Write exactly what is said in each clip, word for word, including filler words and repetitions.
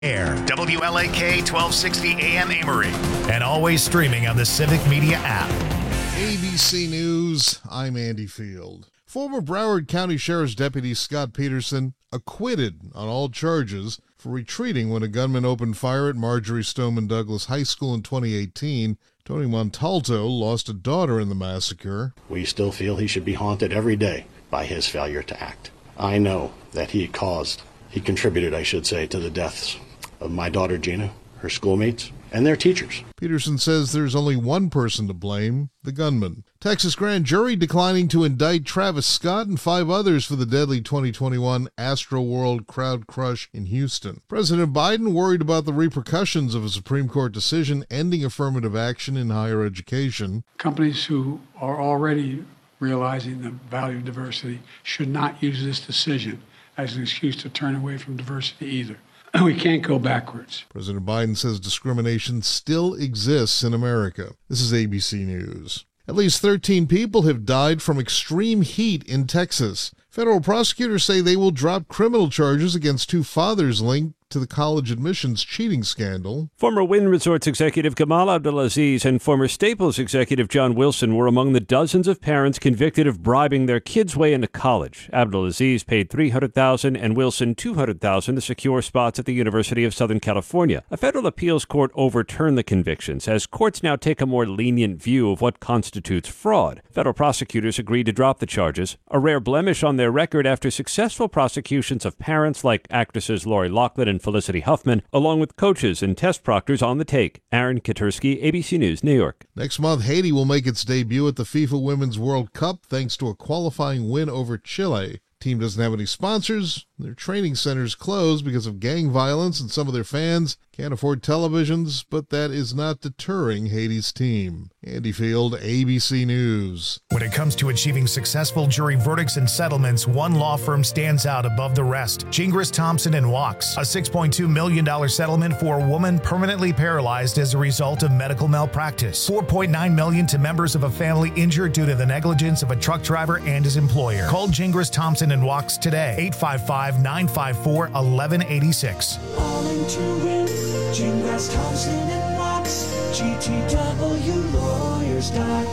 Air, W L A K twelve sixty A M Amory, and always streaming on the Civic Media app. A B C News, I'm Andy Field. Former Broward County Sheriff's Deputy Scott Peterson acquitted on all charges for retreating when a gunman opened fire at Marjorie Stoneman Douglas High School in twenty eighteen. Tony Montalto lost a daughter in the massacre. We still feel he should be haunted every day by his failure to act. I know that he caused, he contributed, I should say, to the deaths of my daughter Gina, her schoolmates, and their teachers. Peterson says there's only one person to blame, the gunman. Texas grand jury declining to indict Travis Scott and five others for the deadly twenty twenty-one Astroworld crowd crush in Houston. President Biden worried about the repercussions of a Supreme Court decision ending affirmative action in higher education. Companies who are already realizing the value of diversity should not use this decision as an excuse to turn away from diversity either. We can't go backwards. President Biden says discrimination still exists in America. This is A B C News. At least thirteen people have died from extreme heat in Texas. Federal prosecutors say they will drop criminal charges against two fathers linked to the college admissions cheating scandal. Former Wynn Resorts executive Kamal Abdulaziz and former Staples executive John Wilson were among the dozens of parents convicted of bribing their kids' way into college. Abdulaziz paid three hundred thousand dollars and Wilson two hundred thousand dollars to secure spots at the University of Southern California. A federal appeals court overturned the convictions as courts now take a more lenient view of what constitutes fraud. Federal prosecutors agreed to drop the charges, a rare blemish on their record after successful prosecutions of parents like actresses Lori Loughlin and Felicity Huffman, along with coaches and test proctors on the take. Aaron Katursky, A B C News, New York. Next month, Haiti will make its debut at the FIFA Women's World Cup thanks to a qualifying win over Chile. Team doesn't have any sponsors. Their training centers closed because of gang violence, and some of their fans can't afford televisions, but that is not deterring Haiti's team. Andy Field, A B C News. When it comes to achieving successful jury verdicts and settlements, one law firm stands out above the rest. Gingras, Thompson and Wachs. A six point two million dollars settlement for a woman permanently paralyzed as a result of medical malpractice. four point nine million dollars to members of a family injured due to the negligence of a truck driver and his employer. Call Gingras, Thompson and Wachs today. eight five five, nine five four, one one eight six. All into it. Gingras, Thompson and Wachs. G T W lawyers dot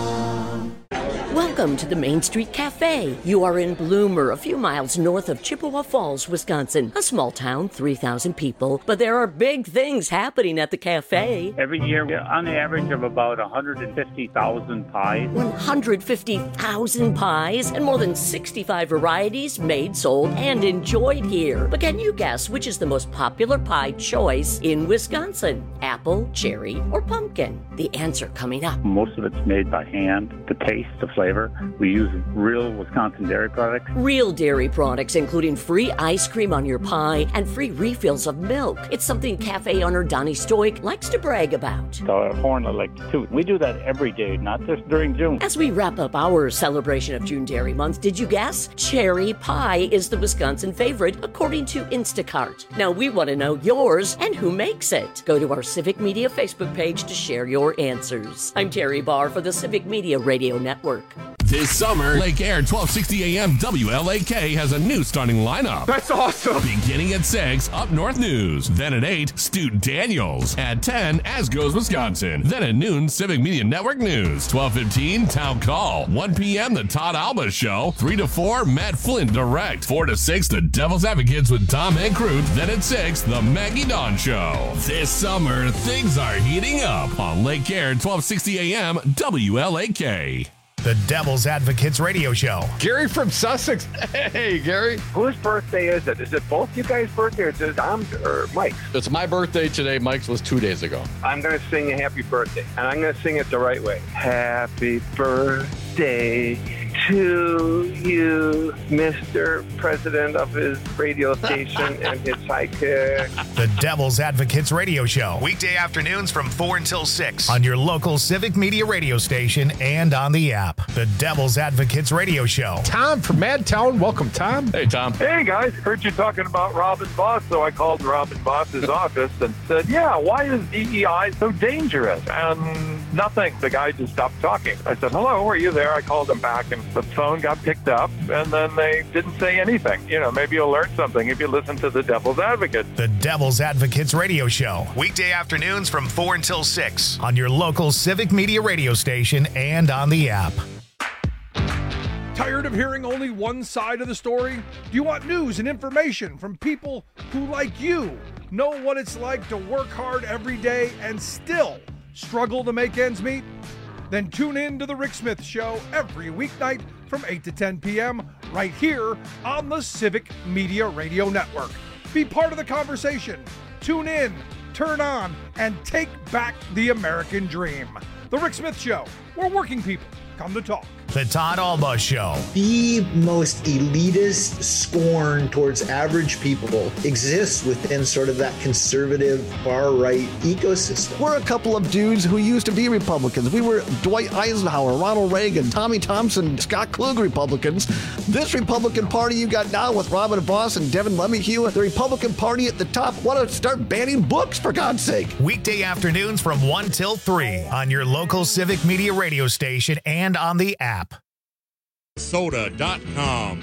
com. Welcome to the Main Street Cafe. You are in Bloomer, a few miles north of Chippewa Falls, Wisconsin. A small town, three thousand people, but there are big things happening at the cafe. Every year, on average of about one hundred fifty thousand pies. one hundred fifty thousand pies and more than sixty-five varieties made, sold, and enjoyed here. But can you guess which is the most popular pie choice in Wisconsin? Apple, cherry, or pumpkin? The answer coming up. Most of it's made by hand. The taste, the flavor. We use real Wisconsin dairy products. Real dairy products, including free ice cream on your pie and free refills of milk. It's something cafe owner Donnie Stoic likes to brag about. So a horn I like to toot. We do that every day, not just during June. As we wrap up our celebration of June Dairy Month, did you guess? Cherry pie is the Wisconsin favorite, according to Instacart. Now we want to know yours and who makes it. Go to our Civic Media Facebook page to share your answers. I'm Terry Barr for the Civic Media Radio Network. This summer, Lake Air twelve sixty A M W L A K has a new starting lineup. That's awesome! Beginning at six, Up North News. Then at eight, Stu Daniels. At ten, As Goes Wisconsin. Then at noon, Civic Media Network News. twelve fifteen, Town Call. one p.m., The Todd Alba Show. three to four, Matt Flint Direct. four to six, The Devil's Advocates with Tom Hankroot. Then at six, The Maggie Dawn Show. This summer, things are heating up on Lake Air twelve sixty A M W L A K. The Devil's Advocates Radio Show. Gary from Sussex. Hey, Gary. Whose birthday is it? Is it both you guys' birthday or is it Tom's or Mike's? It's my birthday today. Mike's was two days ago. I'm going to sing a happy birthday, and I'm going to sing it the right way. Happy birthday to you, Mister President of his radio station and his sidekick. The Devil's Advocates Radio Show. Weekday afternoons from four until six. On your local Civic Media radio station and on the app. The Devil's Advocates Radio Show. Tom from Madtown. Welcome, Tom. Hey, Tom. Hey, guys. Heard you talking about Robin Voss, so I called Robin Voss's office and said, yeah, why is D E I so dangerous? And Nothing. The guy just stopped talking. I said, hello, are you there? I called him back, and the phone got picked up, and then they didn't say anything. You know, maybe you'll learn something if you listen to the Devil's Advocate. The Devil's Advocates Radio Show. Weekday afternoons from four until six on your local Civic Media radio station and on the app. Tired of hearing only one side of the story? Do you want news and information from people who, like you, know what it's like to work hard every day and still struggle to make ends meet? Then tune in to The Rick Smith Show every weeknight from eight to ten p.m. right here on the Civic Media Radio Network. Be part of the conversation. Tune in, turn on, and take back the American dream. The Rick Smith Show, where working people come to talk. The Todd Alba Show. The most elitist scorn towards average people exists within sort of that conservative far-right ecosystem. We're a couple of dudes who used to be Republicans. We were Dwight Eisenhower, Ronald Reagan, Tommy Thompson, Scott Klug Republicans. This Republican Party you got now with Robin Voss and Devin Lemihue, the Republican Party at the top, want to start banning books, for God's sake. Weekday afternoons from one till three on your local Civic Media radio station and on the app. Soda dot com.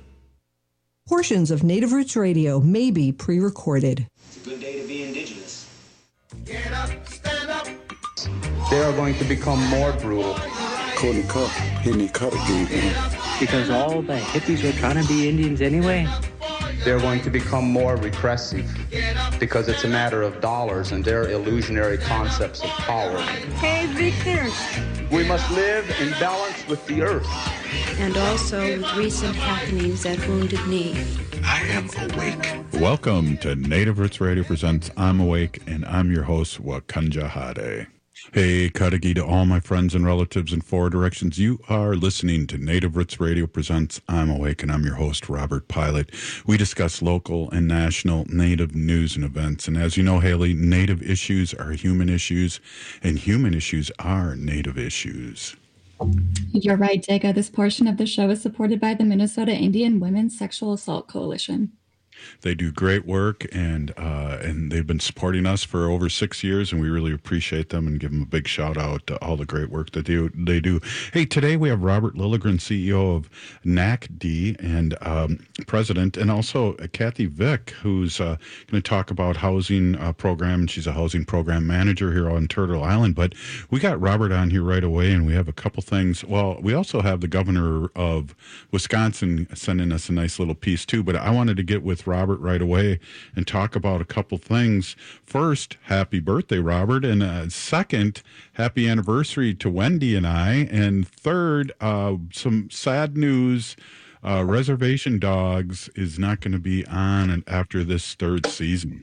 Portions of Native Roots Radio may be pre-recorded. It's a good day to be indigenous. Get up, stand up. They are going to become more brutal. Couldn't cut, hitting cut again. Because all the hippies were trying to be Indians anyway. They're going to become more repressive because it's a matter of dollars and their illusionary concepts of power. Hey, Victor. We must live in balance with the earth. And also with recent happenings at Wounded Knee. I am awake. Welcome to Native Roots Radio presents I'm Awake, and I'm your host, Wakanja Hade. Hey, Kadagi to all my friends and relatives in four directions. You are listening to Native Roots Radio presents I'm Awake, and I'm your host, Robert Pilot. We discuss local and national Native news and events. And as you know, Haley, Native issues are human issues, and human issues are Native issues. You're right, Jacob. This portion of the show is supported by the Minnesota Indian Women's Sexual Assault Coalition. They do great work, and uh, and they've been supporting us for over six years, and we really appreciate them and give them a big shout out to all the great work that they do. They do. Hey, today we have Robert Lilligren, C E O of N A C D and um, president, and also Kathy Vick, who's uh, going to talk about housing uh, program. She's a housing program manager here on Turtle Island. But we got Robert on here right away, and we have a couple things. Well, we also have the governor of Wisconsin sending us a nice little piece too. But I wanted to get with Robert right away and talk about a couple things. First, happy birthday, Robert. And uh, second, happy anniversary to Wendy and I. And third, uh, some sad news. Uh, Reservation Dogs is not going to be on after this third season.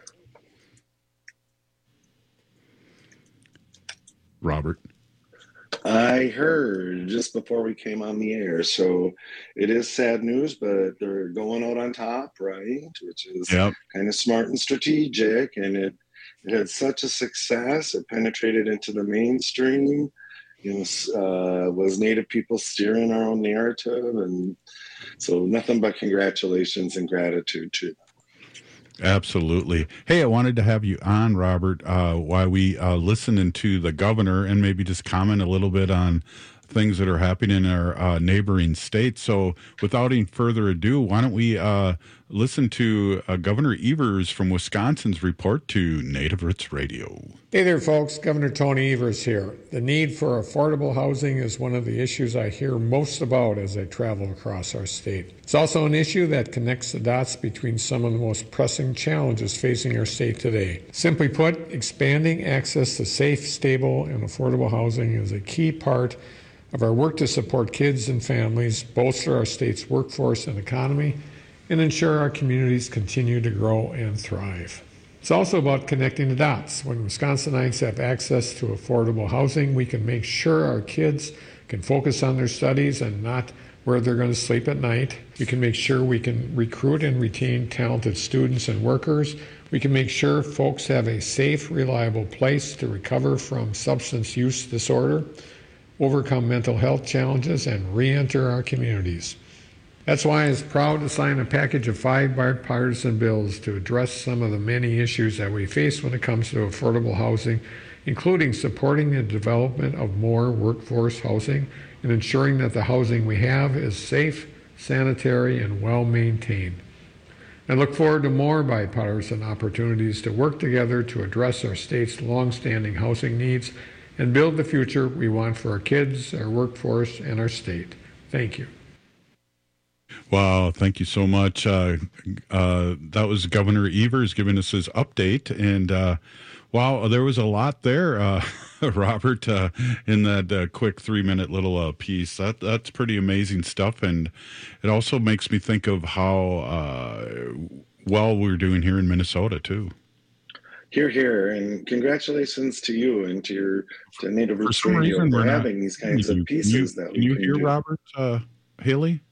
Robert. I heard just before we came on the air. So it is sad news, but they're going out on top, right? Which is yep. kind of smart and strategic. And it, it had such a success. It penetrated into the mainstream. You know, uh, was Native people steering our own narrative. And so nothing but congratulations and gratitude to them. Absolutely. Hey, I wanted to have you on, Robert, uh, while we uh, listen to the governor and maybe just comment a little bit on things that are happening in our uh, neighboring states. So without any further ado, why don't we uh, listen to uh, Governor Evers from Wisconsin's report to Native Roots Radio. Hey there, folks. Governor Tony Evers here. The need for affordable housing is one of the issues I hear most about as I travel across our state. It's also an issue that connects the dots between some of the most pressing challenges facing our state today. Simply put, expanding access to safe, stable, and affordable housing is a key part of our work to support kids and families, bolster our state's workforce and economy, and ensure our communities continue to grow and thrive. It's also about connecting the dots. When Wisconsinites have access to affordable housing, we can make sure our kids can focus on their studies and not where they're going to sleep at night. We can make sure we can recruit and retain talented students and workers. We can make sure folks have a safe, reliable place to recover from substance use disorder, overcome mental health challenges, and re-enter our communities. That's why I was proud to sign a package of five bipartisan bills to address some of the many issues that we face when it comes to affordable housing, including supporting the development of more workforce housing and ensuring that the housing we have is safe, sanitary, and well-maintained. I look forward to more bipartisan opportunities to work together to address our state's long-standing housing needs and build the future we want for our kids, our workforce, and our state. Thank you. Wow, thank you so much. Uh, uh, that was Governor Evers giving us his update. And uh, wow, there was a lot there, uh, Robert, uh, in that uh, quick three-minute little uh, piece. That That's pretty amazing stuff. And it also makes me think of how uh, well we're doing here in Minnesota, too. Here, here, and congratulations to you and to your to Native Roots Radio for having not, these kinds you, of pieces you, that we can you can hear do. Robert uh, Haley?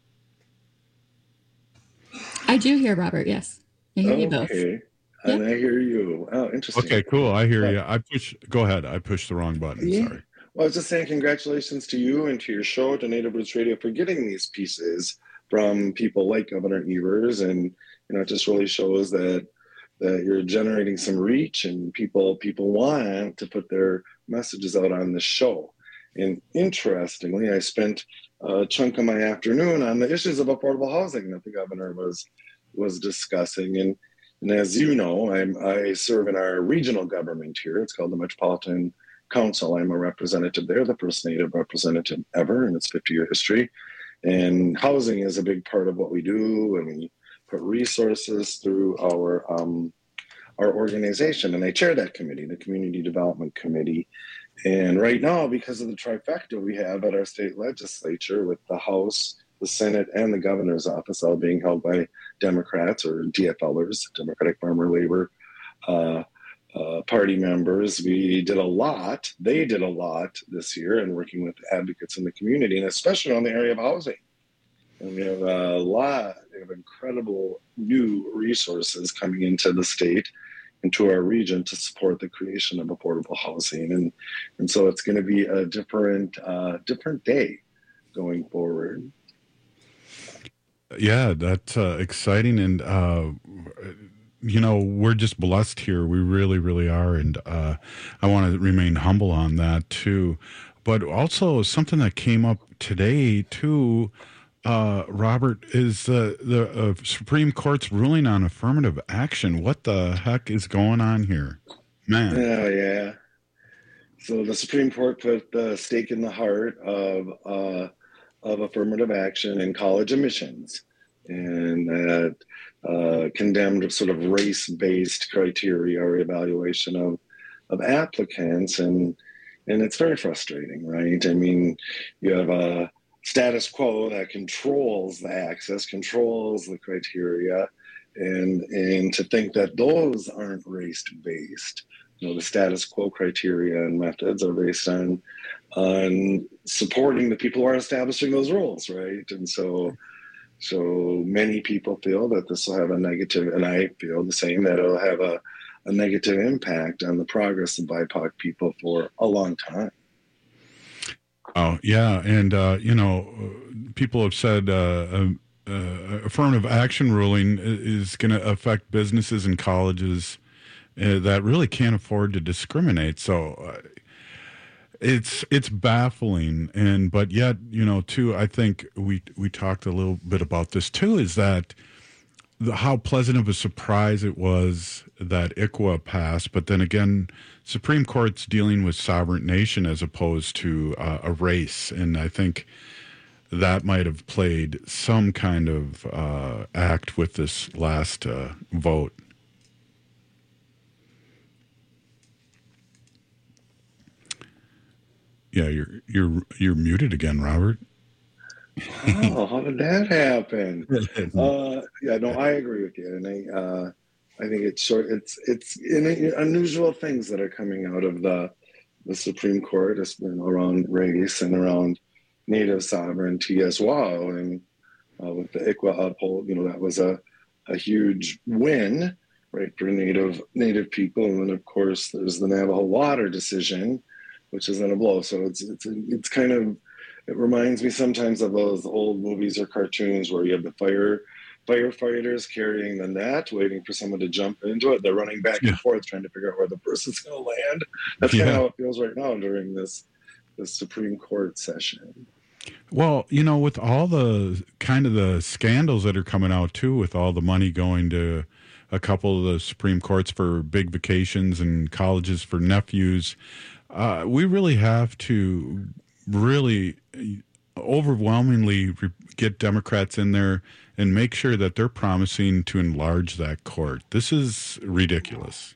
I do hear Robert, yes. I hear okay. you both. Okay, and yeah. I hear you. Oh, interesting. Okay, cool. I hear yeah. you. I push. Go ahead. I pushed the wrong button. Yeah. Sorry. Well, I was just saying congratulations to you and to your show, to Native Roots Radio, for getting these pieces from people like Governor Evers. And, you know, it just really shows that that you're generating some reach and people people want to put their messages out on the show. And interestingly, I spent a chunk of my afternoon on the issues of affordable housing that the governor was was discussing. And, and as you know, I'm, I serve in our regional government here. It's called the Metropolitan Council. I'm a representative there, the first Native representative ever in its fifty-year history. And housing is a big part of what we do, and we put resources through our um, our organization. And I chair that committee, the Community Development Committee. And right now, because of the trifecta we have at our state legislature with the House, the Senate, and the governor's office all being held by Democrats or D F Lers, Democratic Farmer Labor uh, uh, Party members, we did a lot. They did a lot this year in working with advocates in the community, and especially on the area of housing. And we have a lot of incredible new resources coming into the state, into our region, to support the creation of affordable housing. And and so it's going to be a different uh, different day going forward. Yeah, that's uh, exciting. And, uh, you know, we're just blessed here. We really, really are. And uh, I want to remain humble on that, too. But also something that came up today, too, uh, Robert, is the, the uh, Supreme Court's ruling on affirmative action. What the heck is going on here? Man. Oh, yeah. So the Supreme Court put the stake in the heart of uh, of affirmative action in college admissions, and that uh, condemned sort of race-based criteria or evaluation of of applicants, and and it's very frustrating, right? I mean, you have a status quo that controls the access, controls the criteria, and and to think that those aren't race-based. You know, the status quo criteria and methods are based on on supporting the people who are establishing those rules, right? And so, so many people feel that this will have a negative, and I feel the same, that it'll have a, a negative impact on the progress of B I P O C people for a long time. Oh, yeah. And, uh, you know, people have said uh, uh, affirmative action ruling is going to affect businesses and colleges uh, that really can't afford to discriminate. So uh, it's it's baffling. And but yet, you know, too, I think we we talked a little bit about this, too, is that the, how pleasant of a surprise it was that I C W A passed. But then again, Supreme Court's dealing with sovereign nation as opposed to uh, a race. And I think that might have played some kind of uh, act with this last uh, vote. Yeah, you're you're you're muted again, Robert. Oh, how did that happen? uh, yeah, no, I agree with you, and I uh, I think it's short. It's it's in, unusual things that are coming out of the the Supreme Court, it's been around race and around Native sovereignty as well, and uh, with the I C W A uphold, you know, that was a a huge win, right, for Native Native people, and then of course there's the Navajo water decision, which is in a blow. So it's it's it's kind of it reminds me sometimes of those old movies or cartoons where you have the fire firefighters carrying the net, waiting for someone to jump into it. They're running back Yeah. and forth, trying to figure out where the person's going to land. That's Yeah. kind of how it feels right now during this, this Supreme Court session. Well, you know, with all the kind of the scandals that are coming out too, with all the money going to a couple of the Supreme Courts for big vacations and colleges for nephews, uh, we really have to really overwhelmingly re- get Democrats in there and make sure that they're promising to enlarge that court. This is ridiculous.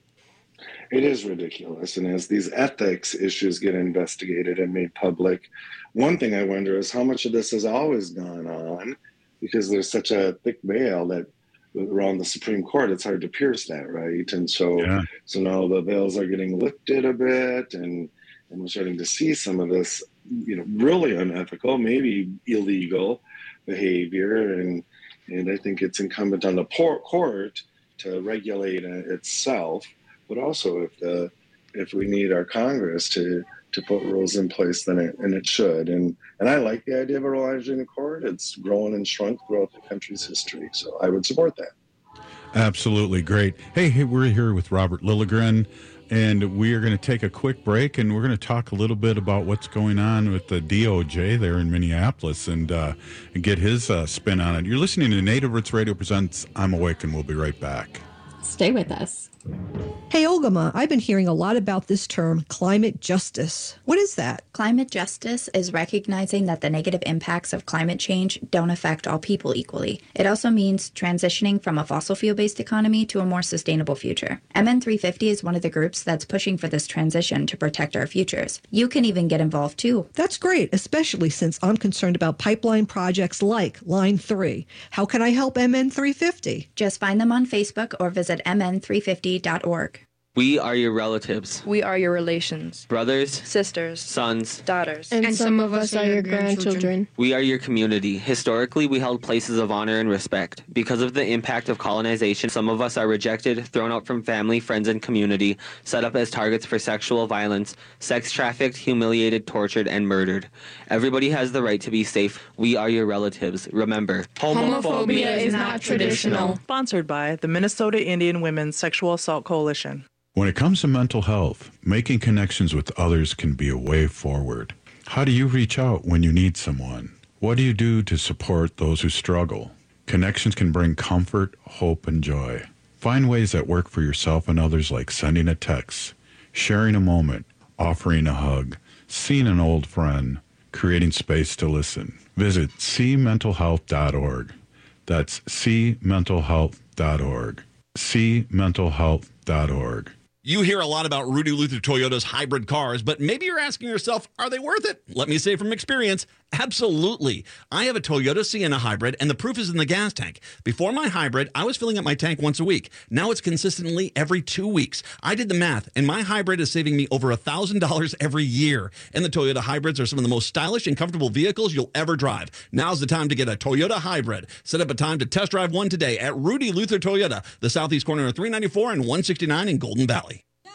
It is ridiculous. And as these ethics issues get investigated and made public, one thing I wonder is how much of this has always gone on, because there's such a thick veil that around the Supreme Court, it's hard to pierce that, right? And so, Yeah. so now the veils are getting lifted a bit, and, and we're starting to see some of this, you know, really unethical, maybe illegal behavior. And, and I think it's incumbent on the court to regulate itself. But also, if the if we need our Congress to to put rules in place, then it and it should. And and I like the idea of a enlarging court. It's grown and shrunk throughout the country's history, so I would support that. Absolutely great. Hey, hey, we're here with Robert Lilligren, and we are going to take a quick break, and we're going to talk a little bit about what's going on with the D O J there in Minneapolis, and, uh, and get his uh, spin on it. You're listening to Native Roots Radio presents I'm Awake, and we'll be right back. Stay with us. Hey, Olgama, I've been hearing a lot about this term, climate justice. What is that? Climate justice is recognizing that the negative impacts of climate change don't affect all people equally. It also means transitioning from a fossil fuel-based economy to a more sustainable future. M N three fifty is one of the groups that's pushing for this transition to protect our futures. You can even get involved too. That's great, especially since I'm concerned about pipeline projects like Line three. How can I help M N three fifty? Just find them on Facebook or visit M N three fifty dot org. We are your relatives. We are your relations. Brothers. Sisters. Sons. Daughters. And, and some of us are your grandchildren. We are your community. Historically, we held places of honor and respect. Because of the impact of colonization, some of us are rejected, thrown out from family, friends, and community, set up as targets for sexual violence, sex trafficked, humiliated, tortured, and murdered. Everybody has the right to be safe. We are your relatives. Remember, homophobia, homophobia is not traditional. Sponsored by the Minnesota Indian Women's Sexual Assault Coalition. When it comes to mental health, making connections with others can be a way forward. How do you reach out when you need someone? What do you do to support those who struggle? Connections can bring comfort, hope, and joy. Find ways that work for yourself and others, like sending a text, sharing a moment, offering a hug, seeing an old friend, creating space to listen. Visit see mental health dot org. That's see mental health dot org. see mental health dot org. You hear a lot about Rudy Luther Toyota's hybrid cars, but maybe you're asking yourself, are they worth it? Let me say from experience, absolutely. I have a Toyota Sienna hybrid, and the proof is in the gas tank. Before my hybrid, I was filling up my tank once a week. Now it's consistently every two weeks. I did the math, and my hybrid is saving me over one thousand dollars every year. And the Toyota hybrids are some of the most stylish and comfortable vehicles you'll ever drive. Now's the time to get a Toyota hybrid. Set up a time to test drive one today at Rudy Luther Toyota, the southeast corner of three ninety-four and one sixty-nine in Golden Valley.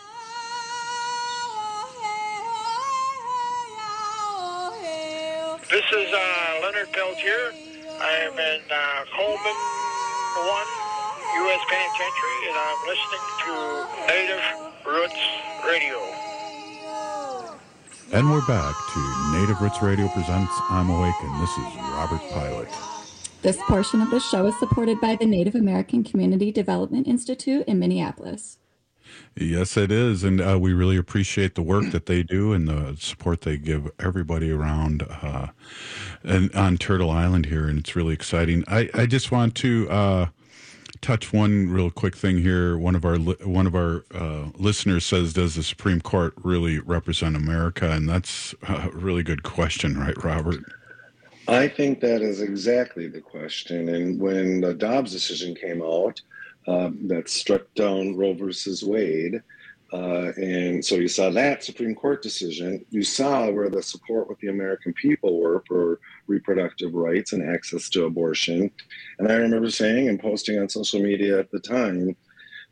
This is uh, Leonard Peltier. I am in uh, Coleman one U S Penitentiary, and I'm listening to Native Roots Radio. And we're back to Native Roots Radio presents I'm Awake, and this is Robert Pilot. This portion of the show is supported by the Native American Community Development Institute in Minneapolis. Yes, it is, and uh, we really appreciate the work that they do and the support they give everybody around uh, and on Turtle Island here, and it's really exciting. I, I just want to uh, touch one real quick thing here. One of our li- one of our uh, listeners says, "Does the Supreme Court really represent America?" And that's a really good question, right, Robert? I think that is exactly the question. And when the Dobbs decision came out, Um, that struck down Roe versus Wade. Uh, and so you saw that Supreme Court decision. You saw where the support with the American people were for reproductive rights and access to abortion. And I remember saying and posting on social media at the time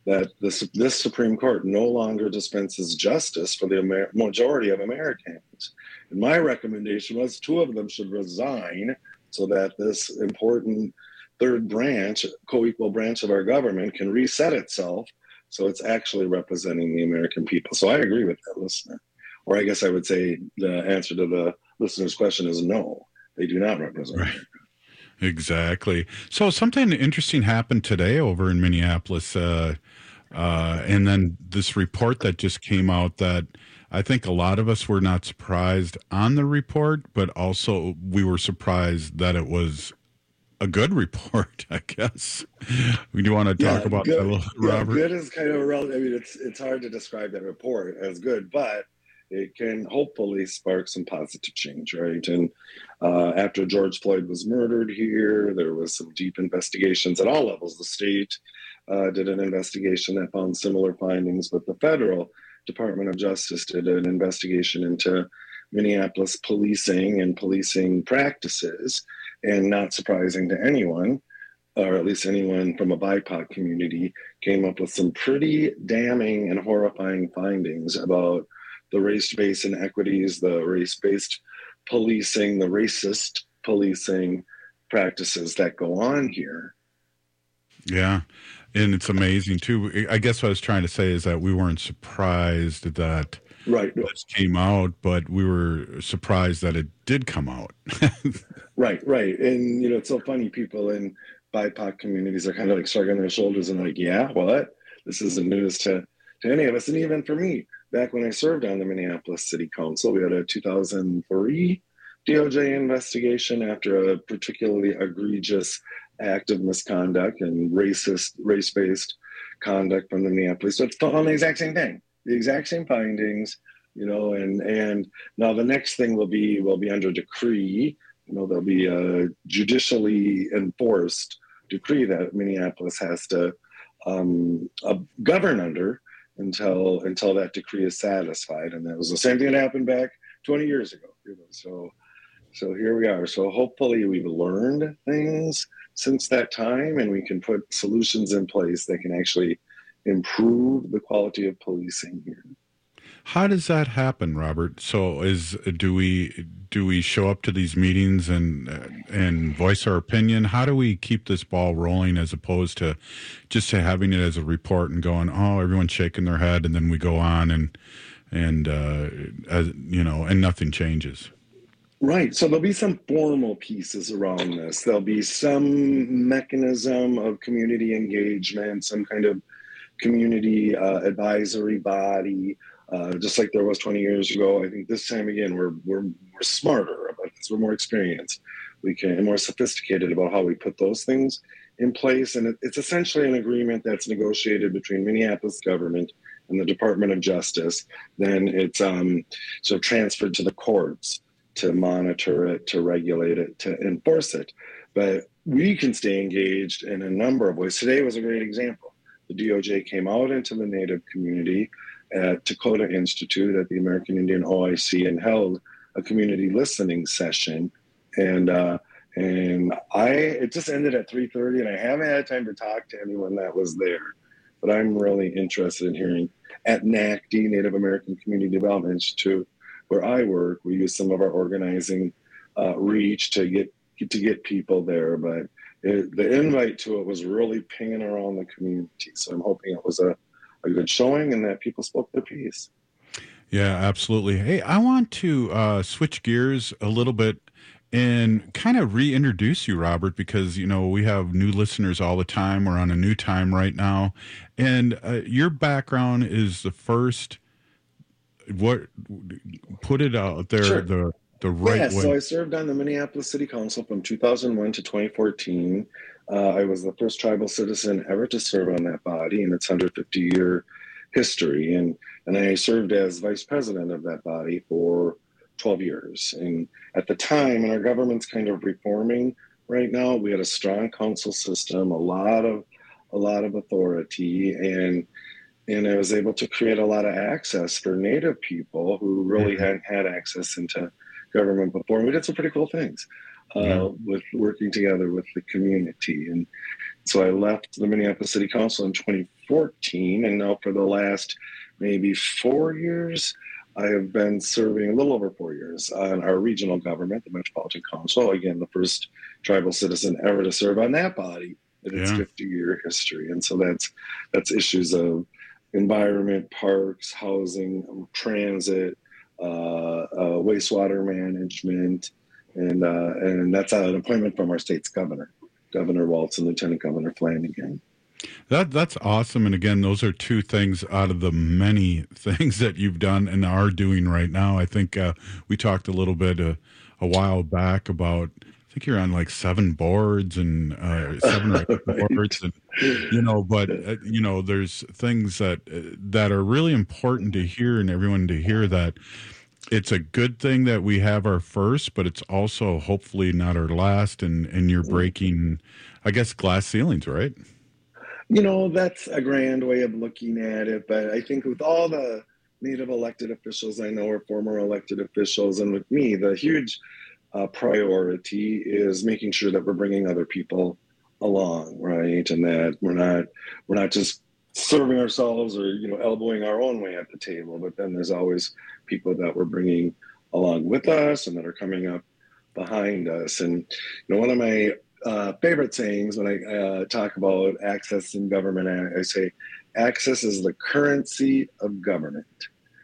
that this, this Supreme Court no longer dispenses justice for the Amer- majority of Americans. And my recommendation was two of them should resign so that this important third branch, co-equal branch of our government, can reset itself so it's actually representing the American people. So I agree with that listener. Or I guess I would say the answer to the listener's question is no, they do not represent right. America. Exactly. So something interesting happened today over in Minneapolis. Uh, uh, and then this report that just came out that I think a lot of us were not surprised on the report, but also we were surprised that it was a good report, I guess. We do want to talk yeah, about good, that a little, yeah, Robert. Good is kind of irrelevant. I mean, it's it's hard to describe that report as good, but it can hopefully spark some positive change, right? And uh, after George Floyd was murdered here, there was some deep investigations at all levels. The state uh, did an investigation that found similar findings, but the federal Department of Justice did an investigation into Minneapolis policing and policing practices. And not surprising to anyone, or at least anyone from a B I P O C community, came up with some pretty damning and horrifying findings about the race-based inequities, the race-based policing, the racist policing practices that go on here. Yeah, and it's amazing, too. I guess what I was trying to say is that we weren't surprised that right. this came out, but we were surprised that it did come out. Right, right. And, you know, it's so funny. People in B I P O C communities are kind of like shrugging their shoulders and like, yeah, what? This isn't news to, to any of us. And even for me, back when I served on the Minneapolis City Council, we had a two thousand three D O J investigation after a particularly egregious act of misconduct and racist, race-based conduct from the Minneapolis. So it's on the exact same thing, the exact same findings, you know, and, and now the next thing will be, will be under decree. You know, there'll be a judicially enforced decree that Minneapolis has to um, uh, govern under until until that decree is satisfied. And that was the same thing that happened back twenty years ago. You know, so so here we are. So hopefully we've learned things since that time, and we can put solutions in place that can actually improve the quality of policing here. How does that happen, Robert? So is do we do we show up to these meetings and and voice our opinion? How do we keep this ball rolling as opposed to just having it as a report and going, oh, everyone's shaking their head, and then we go on and and uh, as, you know, and nothing changes? Right. So there'll be some formal pieces around this. There'll be some mechanism of community engagement, some kind of community uh, advisory body. Uh, just like there was twenty years ago. I think this time again we're we're we're smarter about this. We're more experienced. We can and more sophisticated about how we put those things in place. And it, it's essentially an agreement that's negotiated between Minneapolis government and the Department of Justice. Then it's um, so transferred to the courts to monitor it, to regulate it, to enforce it. But we can stay engaged in a number of ways. Today was a great example. The D O J came out into the Native community at Dakota Institute at the American Indian O I C and held a community listening session. And uh, and I it just ended at three thirty, and I haven't had time to talk to anyone that was there. But I'm really interested in hearing at N A C D, Native American Community Development Institute, where I work. We use some of our organizing uh, reach to get to get people there. But it, the invite to it was really pinging around the community. So I'm hoping it was a a good showing and that people spoke their piece. Yeah, absolutely. Hey, I want to uh, switch gears a little bit and kind of reintroduce you, Robert, because, you know, we have new listeners all the time. We're on a new time right now. And uh, your background is the first, what, put it out there, Sure. the the right yeah, way. So I served on the Minneapolis City Council from two thousand one to twenty fourteen. Uh, I was the first tribal citizen ever to serve on that body in its one hundred fifty year history. And, and I served as vice president of that body for twelve years. And at the time, and our government's kind of reforming right now, we had a strong council system, a lot of a lot of authority, and and I was able to create a lot of access for Native people who really hadn't had access into government before. And we did some pretty cool things uh, yeah. with working together with the community. And so I left the Minneapolis City Council in twenty fourteen, and now for the last maybe four years, I have been serving a little over four years on our regional government, the Metropolitan Council. Again, the first tribal citizen ever to serve on that body in its Yeah. fifty-year history. And so that's that's issues of environment, parks, housing, um, transit, uh, uh, wastewater management, and uh, and that's an appointment from our state's governor, Governor Walz and Lieutenant Governor Flanagan. That that's awesome. And again, those are two things out of the many things that you've done and are doing right now. I think uh, we talked a little bit uh, a while back about. I think you're on like seven boards and uh, seven or eight boards, and you know. But uh, you know, there's things that uh, that are really important to hear and everyone to hear that. It's a good thing that we have our first, but it's also hopefully not our last. And and you're breaking, I guess, glass ceilings, right? You know, that's a grand way of looking at it, but I think with all the Native elected officials I know, or former elected officials, and with me, the huge uh, priority is making sure that we're bringing other people along, right? And that we're not we're not just serving ourselves or, you know, elbowing our own way at the table, but then there's always people that we're bringing along with us and that are coming up behind us. And, you know, one of my Uh, favorite sayings when I uh, talk about access in government, I, I say access is the currency of government.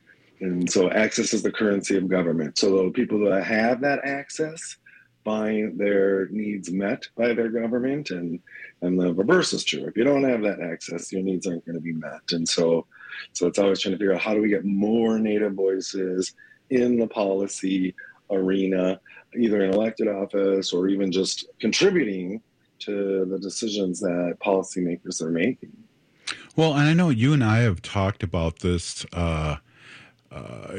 And so access is the currency of government. So the people that have that access find their needs met by their government, and, and the reverse is true. If you don't have that access, your needs aren't going to be met. And so, so it's always trying to figure out how do we get more Native voices in the policy arena, either in elected office or even just contributing to the decisions that policymakers are making. Well, and I know you and I have talked about this. Uh, uh,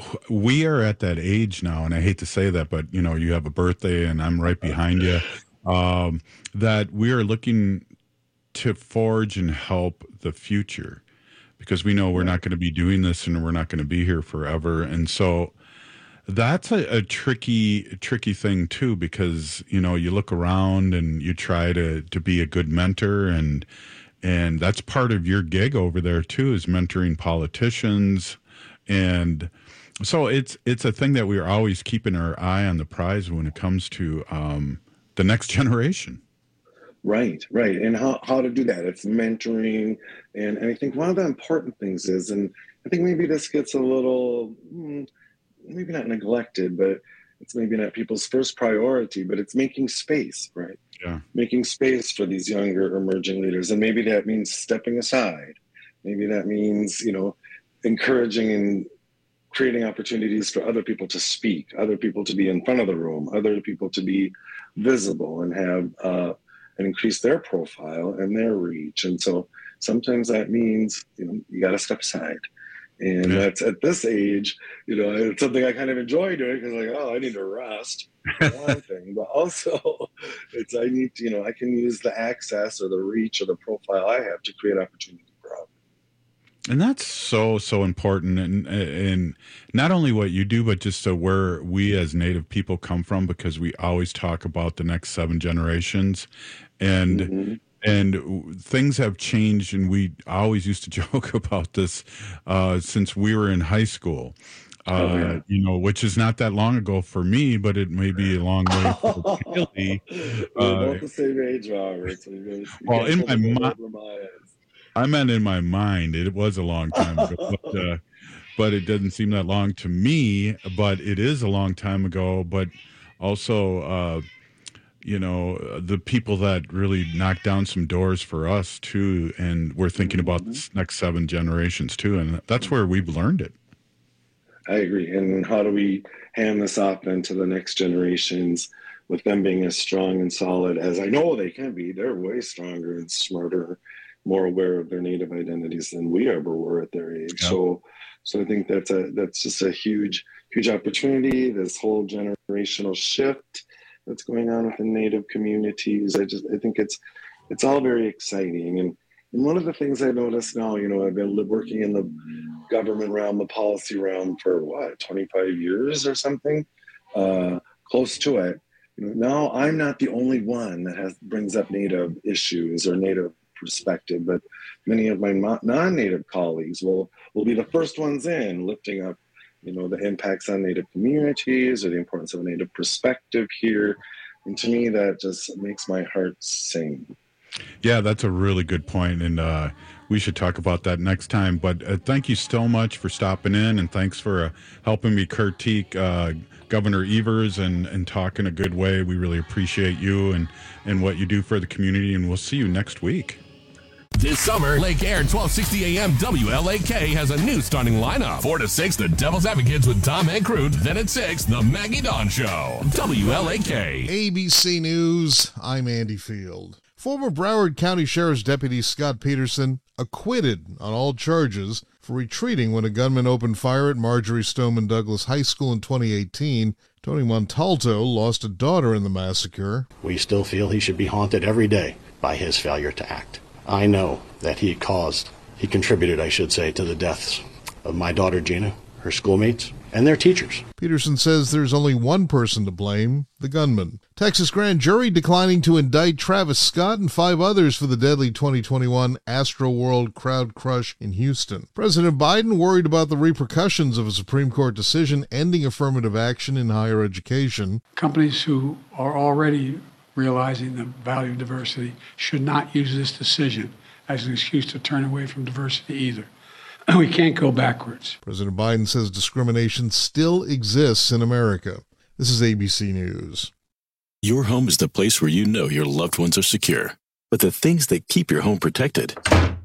we are at that age now, and I hate to say that, but you know, you have a birthday, and I'm right behind you. Um, that we are looking to forge and help the future, because we know we're not going to be doing this, and we're not going to be here forever, and so. That's a, a tricky, tricky thing too, because you know you look around and you try to to be a good mentor, and and that's part of your gig over there too, is mentoring politicians, and so it's it's a thing that we are always keeping our eye on the prize when it comes to um, the next generation. Right, right, and how how to do that? It's mentoring, and, and I think one of the important things is, and I think maybe this gets a little. Hmm, maybe not neglected, but it's maybe not people's first priority, but it's making space, right? Yeah. Making space for these younger emerging leaders. And maybe that means stepping aside. Maybe that means, you know, encouraging and creating opportunities for other people to speak, other people to be in front of the room, other people to be visible and have, uh, and increase their profile and their reach. And so sometimes that means, you know, you got to step aside. And yeah. That's at this age, you know, it's something I kind of enjoy doing because, like, oh, I need to rest. One thing, but also, it's I need to, you know, I can use the access or the reach or the profile I have to create opportunity for others. And that's so so important, and and not only what you do, but just to where we as Native people come from, because we always talk about the next seven generations, and. Mm-hmm. And things have changed, and we always used to joke about this uh, since we were in high school, uh, oh, yeah. you know, which is not that long ago for me, but it may be a long way for Billy. We're uh, both the same age, Robert. So you well, in my mind, I meant in my mind, it was a long time ago, but, uh, but it doesn't seem that long to me, but it is a long time ago, but also... Uh, you know, the people that really knocked down some doors for us too, and we're thinking about the next seven generations too, and that's where we've learned it. I agree. And how do we hand this off then to the next generations with them being as strong and solid as I know they can be? They're way stronger and smarter, more aware of their Native identities than we ever were at their age. Yep. So, so I think that's a that's just a huge, huge opportunity. This whole generational shift that's going on within Native communities. I just I think it's it's all very exciting. And and one of the things I notice now, you know, I've been working in the government realm, the policy realm for what, twenty-five years or something, uh, close to it. You know, now I'm not the only one that has brings up Native issues or Native perspective, but many of my non-Native colleagues will, will be the first ones in lifting up, you know, the impacts on Native communities or the importance of a Native perspective here. And to me, that just makes my heart sing. Yeah, that's a really good point, and uh, we should talk about that next time. But uh, thank you so much for stopping in, and thanks for uh, helping me critique uh, Governor Evers and, and talk in a good way. We really appreciate you and, and what you do for the community, and we'll see you next week. This summer, Lake Air twelve sixty A M W L A K has a new starting lineup. four to six, The Devil's Advocates with Tom and Crute. Then at six, The Maggie Dawn Show. W L A K. A B C News, I'm Andy Field. Former Broward County Sheriff's Deputy Scott Peterson acquitted on all charges for retreating when a gunman opened fire at Marjorie Stoneman Douglas High School in twenty eighteen. Tony Montalto lost a daughter in the massacre. We still feel he should be haunted every day by his failure to act. I know that he caused, he contributed, I should say, to the deaths of my daughter Gina, her schoolmates, and their teachers. Peterson says there's only one person to blame, the gunman. Texas grand jury declining to indict Travis Scott and five others for the deadly twenty twenty-one Astroworld crowd crush in Houston. President Biden worried about the repercussions of a Supreme Court decision ending affirmative action in higher education. Companies who are already realizing the value of diversity should not use this decision as an excuse to turn away from diversity either. We can't go backwards. President Biden says discrimination still exists in America. This is A B C News. Your home is the place where you know your loved ones are secure. But the things that keep your home protected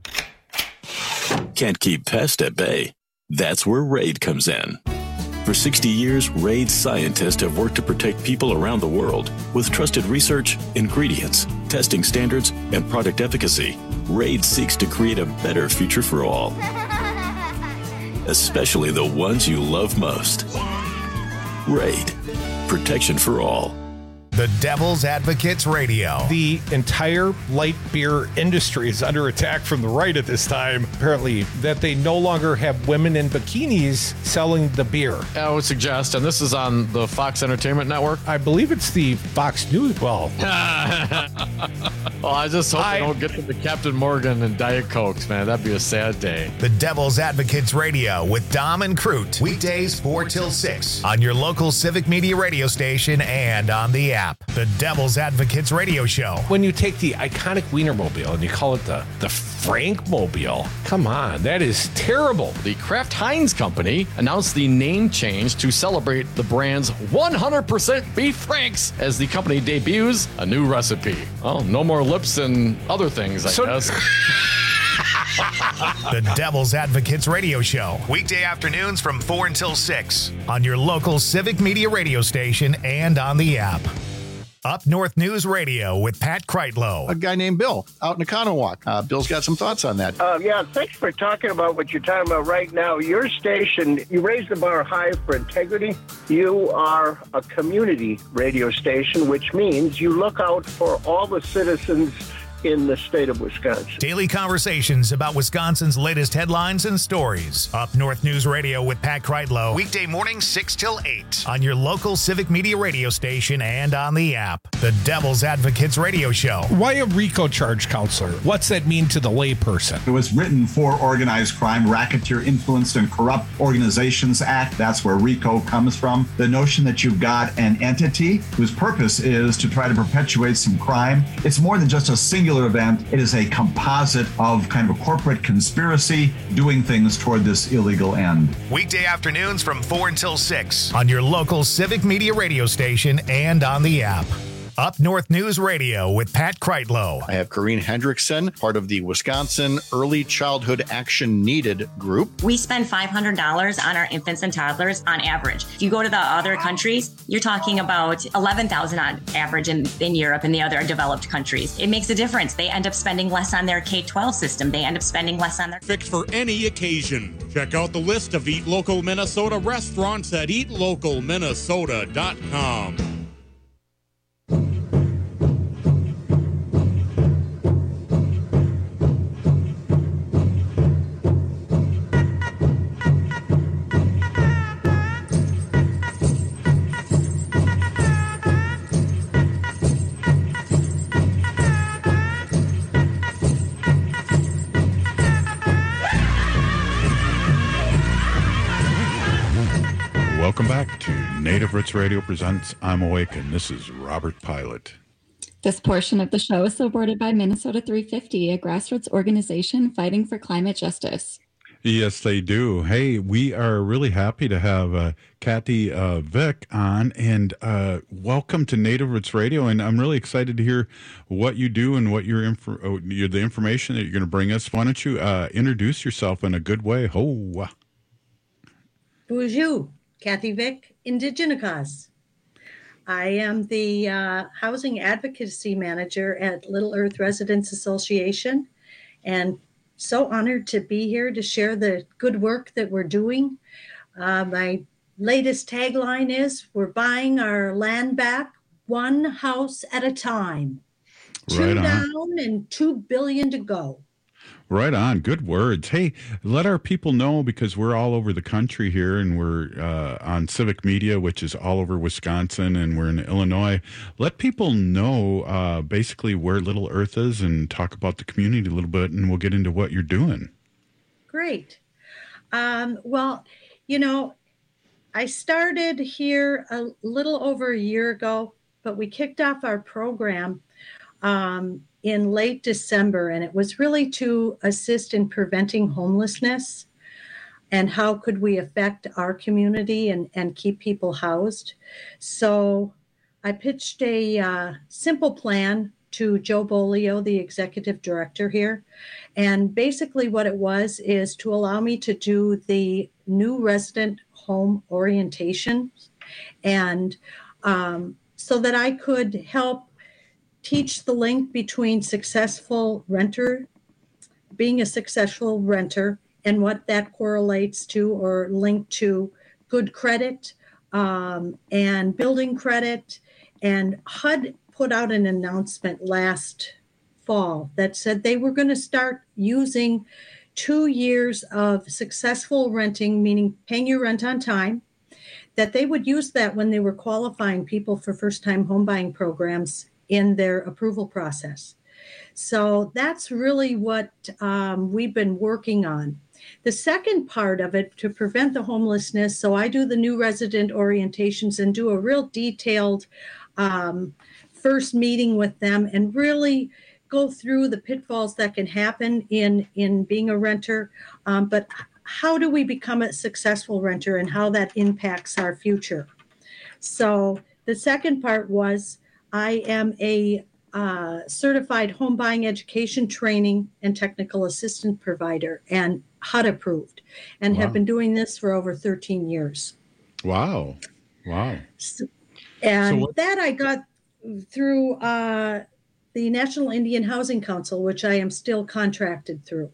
can't keep pests at bay. That's where RAID comes in. For sixty years, RAID scientists have worked to protect people around the world. With trusted research, ingredients, testing standards, and product efficacy, RAID seeks to create a better future for all, especially the ones you love most. RAID, protection for all. The Devil's Advocates Radio. The entire light beer industry is under attack from the right at this time, apparently, that they no longer have women in bikinis selling the beer. I would suggest, and this is on the Fox Entertainment Network. I believe it's the Fox News. Well, well I just hope I, they don't get to the Captain Morgan and Diet Cokes, man. That'd be a sad day. The Devil's Advocates Radio with Dom and Crute. Weekdays four till six on your local Civic Media radio station and on the app. The Devil's Advocates Radio Show. When you take the iconic Wienermobile and you call it the, the Frankmobile, come on, that is terrible. The Kraft Heinz Company announced the name change to celebrate the brand's one hundred percent beef franks as the company debuts a new recipe. Oh, no more lips and other things, I so- guess. The Devil's Advocates Radio Show. Weekday afternoons from four until six on your local Civic Media radio station and on the app. Up North News Radio with Pat Kreitlow. A guy named Bill out in Economowoc. Uh, Bill's got some thoughts on that. Uh, yeah, thanks for talking about what you're talking about right now. Your station, you raise the bar high for integrity. You are a community radio station, which means you look out for all the citizens in the state of Wisconsin. Daily conversations about Wisconsin's latest headlines and stories. Up North News Radio with Pat Kreitlow. Weekday mornings six till eight on your local Civic Media radio station and on the app. The Devil's Advocates Radio Show. Why a RICO charge, counselor? What's that mean to the layperson? It was written for Organized Crime, Racketeer Influenced and Corrupt Organizations Act. That's where RICO comes from. The notion that you've got an entity whose purpose is to try to perpetuate some crime. It's more than just a singular event. It is a composite of kind of a corporate conspiracy doing things toward this illegal end. Weekday afternoons from four until six on your local Civic Media radio station and on the app. Up North News Radio with Pat Kreitlow. I have Corrine Hendrickson, part of the Wisconsin Early Childhood Action Needed group. We spend five hundred dollars on our infants and toddlers on average. If you go to the other countries, you're talking about eleven thousand dollars on average in, in Europe and the other developed countries. It makes a difference. They end up spending less on their K twelve system. They end up spending less on their... Perfect for any occasion. Check out the list of Eat Local Minnesota restaurants at eat local minnesota dot com. Welcome back to Native Roots Radio presents I'm Awake, and this is Robert Pilot. This portion of the show is supported by Minnesota three fifty, a grassroots organization fighting for climate justice. Yes, they do. Hey, we are really happy to have uh, Kathy uh, Vick on, and uh, welcome to Native Roots Radio. And I'm really excited to hear what you do and what your info, oh, your, the information that you're going to bring us. Why don't you uh, introduce yourself in a good way? Ho. Bonjour, Kathy Vick, Indigenikas. I am the uh, Housing Advocacy Manager at Little Earth Residents Association, and so honored to be here to share the good work that we're doing. Uh, my latest tagline is, we're buying our land back one house at a time. Two Right on. down and two billion to go. Right on. Good words. Hey, let our people know, because we're all over the country here, and we're uh, on Civic Media, which is all over Wisconsin, and we're in Illinois. Let people know uh, basically where Little Earth is and talk about the community a little bit, and we'll get into what you're doing. Great. Um, well, you know, I started here a little over a year ago, but we kicked off our program um, in late December, and it was really to assist in preventing homelessness and how could we affect our community and, and keep people housed. So I pitched a uh, simple plan to Joe Bolio, the executive director here. And basically what it was is to allow me to do the new resident home orientation, and um, so that I could help teach the link between successful renter, being a successful renter, and what that correlates to or linked to good credit um, and building credit. And H U D put out an announcement last fall that said they were going to start using two years of successful renting, meaning paying your rent on time, that they would use that when they were qualifying people for first-time home buying programs in their approval process. So that's really what um, we've been working on. The second part of it, to prevent the homelessness, so I do the new resident orientations and do a real detailed um, first meeting with them and really go through the pitfalls that can happen in, in being a renter, um, but how do we become a successful renter and how that impacts our future. So the second part was, I am a uh, certified home buying education training and technical assistant provider, and H U D approved, and Wow. have been doing this for over thirteen years. Wow. Wow. So, and So what- that I got through uh, the National Indian Housing Council, which I am still contracted through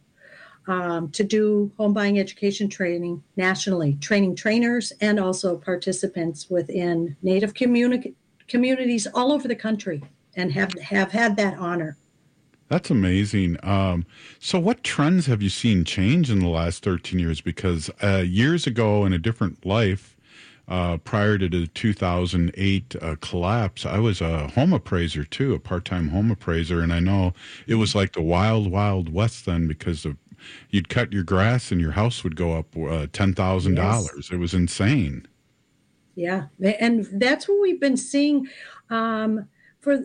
um, to do home buying education training nationally, training trainers and also participants within Native communi- communities all over the country, and have, have had that honor. That's amazing. Um, so what trends have you seen change in the last thirteen years? Because uh, years ago, in a different life, uh, prior to the two thousand eight uh, collapse, I was a home appraiser too, a part-time home appraiser. And I know it was like the wild, wild west then, because of, you'd cut your grass and your house would go up uh, ten thousand dollars. Yes. It was insane. Yeah, and that's what we've been seeing um, for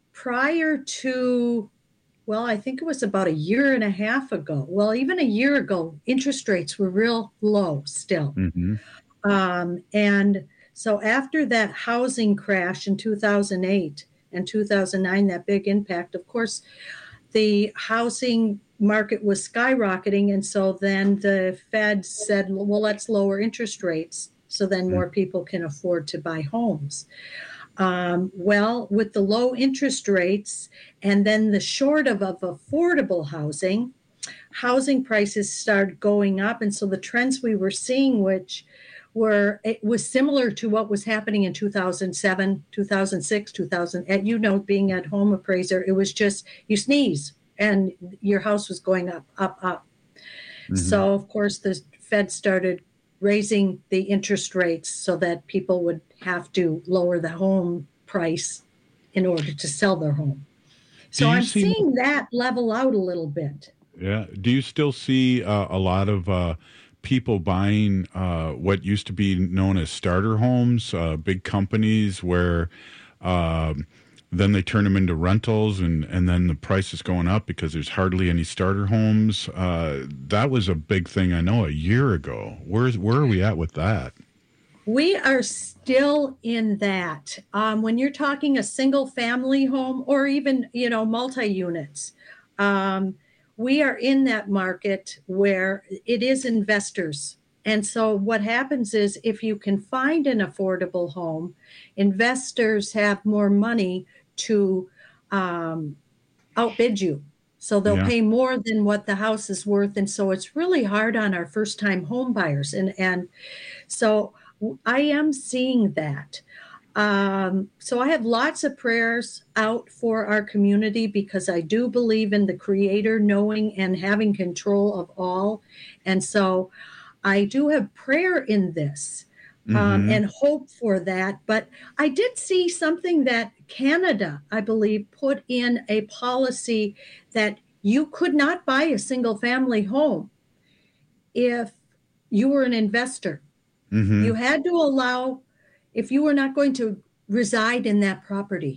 prior to, well, I think it was about a year and a half ago. Well, even a year ago, interest rates were real low still. Mm-hmm. Um, and so after that housing crash in two thousand eight and two thousand nine, that big impact, of course, the housing market was skyrocketing. And so then the Fed said, well, let's lower interest rates so then more people can afford to buy homes. Um, well, with the low interest rates and then the short of, of affordable housing, housing prices started going up. And so the trends we were seeing, which were, it was similar to what was happening in two thousand seven, two thousand six, two thousand, and you know, being at home appraiser, it was just, you sneeze and your house was going up, up, up. Mm-hmm. So of course the Fed started raising the interest rates so that people would have to lower the home price in order to sell their home. So I'm see- seeing that level out a little bit. Yeah. Do you still see uh, a lot of uh, people buying uh, what used to be known as starter homes, uh, big companies where uh, then they turn them into rentals, and, and then the price is going up because there's hardly any starter homes. Uh, that was a big thing, I know, a year ago. Where's, where are we at with that? We are still in that. Um, when you're talking a single family home or even, you know, multi-units, um, we are in that market where it is investors. And so what happens is if you can find an affordable home, investors have more money to um, outbid you. So they'll Yeah. pay more than what the house is worth. And so it's really hard on our first-time home buyers. And, and so I am seeing that. Um, so I have lots of prayers out for our community because I do believe in the Creator knowing and having control of all. And so I do have prayer in this um, Mhm. and hope for that. But I did see something that Canada, I believe, put in a policy that you could not buy a single family home if you were an investor. Mm-hmm. You had to allow, if you were not going to reside in that property,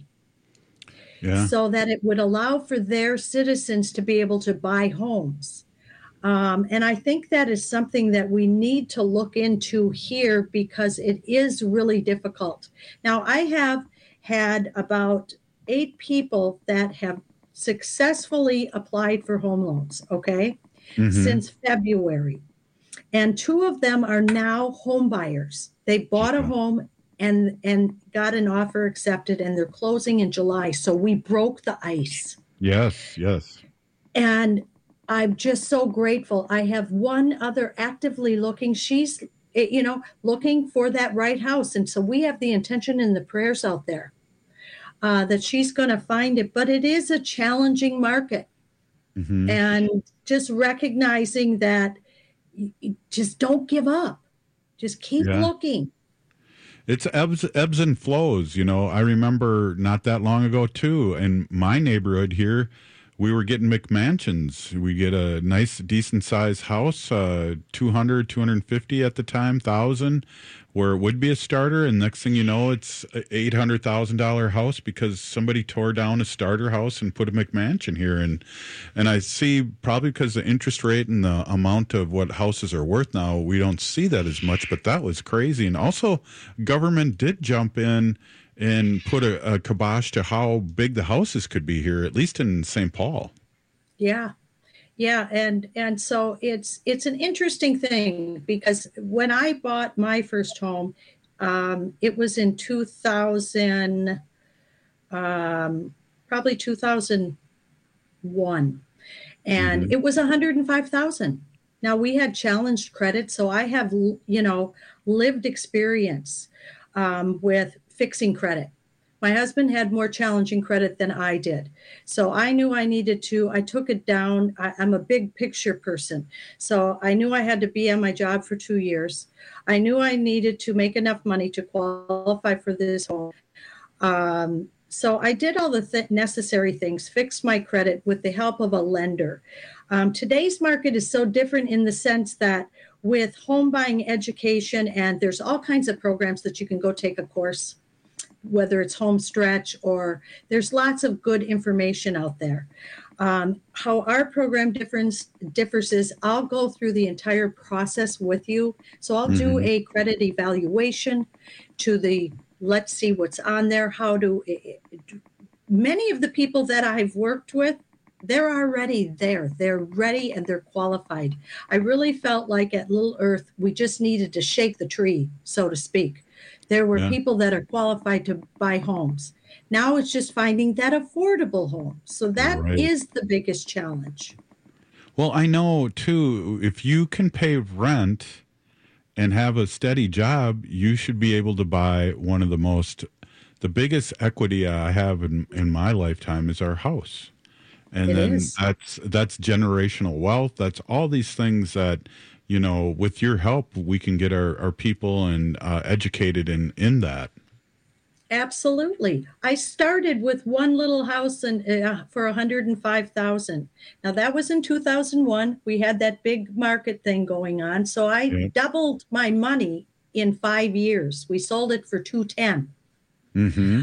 Yeah. so that it would allow for their citizens to be able to buy homes. Um, and I think that is something that we need to look into here because it is really difficult. Now, I have had about eight people that have successfully applied for home loans, okay, Mhm. since February. And two of them are now home buyers. They bought a home and and got an offer accepted, and they're closing in July. So we broke the ice. Yes, yes. And I'm just so grateful. I have one other actively looking. She's, eh, you know, looking for that right house. And so we have the intention and the prayers out there uh, that she's going to find it. But it is a challenging market. Mhm. And just recognizing that y- y- just don't give up. Just keep Yeah. looking. It's ebbs, ebbs and flows. You know, I remember not that long ago, too, in my neighborhood here, we were getting McMansions. We get a nice, decent-sized house, uh, two hundred, two hundred fifty at the time, thousand, where it would be a starter, and next thing you know, it's a eight hundred thousand dollars house because somebody tore down a starter house and put a McMansion here. And and I see, probably because the interest rate and the amount of what houses are worth now, we don't see that as much, but that was crazy. And also, government did jump in and put a, a kibosh to how big the houses could be here, at least in Saint Paul. Yeah. Yeah, and and so it's it's an interesting thing because when I bought my first home, um, it was in two thousand, um, probably two thousand one, and Mhm. it was one hundred five thousand. Now we had challenged credit, so I have you know lived experience um, with fixing credit. My husband had more challenging credit than I did. So I knew I needed to, I took it down. I, I'm a big picture person. So I knew I had to be on my job for two years. I knew I needed to make enough money to qualify for this home. Um, so I did all the th- necessary things, fixed my credit with the help of a lender. Um, today's market is so different in the sense that with home buying education, and there's all kinds of programs that you can go take a course, whether it's Home Stretch or there's lots of good information out there. Um, how our program difference differs is I'll go through the entire process with you. So I'll do Mhm. a credit evaluation to the, let's see what's on there. How do, many of the people that I've worked with, they're already there. They're ready and they're qualified. I really felt like at Little Earth, we just needed to shake the tree, so to speak. There were Yeah. people that are qualified to buy homes. Now it's just finding that affordable home. So that Right. is the biggest challenge. Well, I know, too, if you can pay rent and have a steady job, you should be able to buy one of the most, the biggest equity I have in, in my lifetime is our house. And It then is. that's that's generational wealth. That's all these things that, you know, with your help, we can get our, our people and uh, educated in, in that. Absolutely. I started with one little house and uh, for one hundred five thousand dollars. Now that was in two thousand one. We had that big market thing going on. So I yeah. doubled my money in five years. We sold it for two hundred ten thousand dollars. Mm-hmm.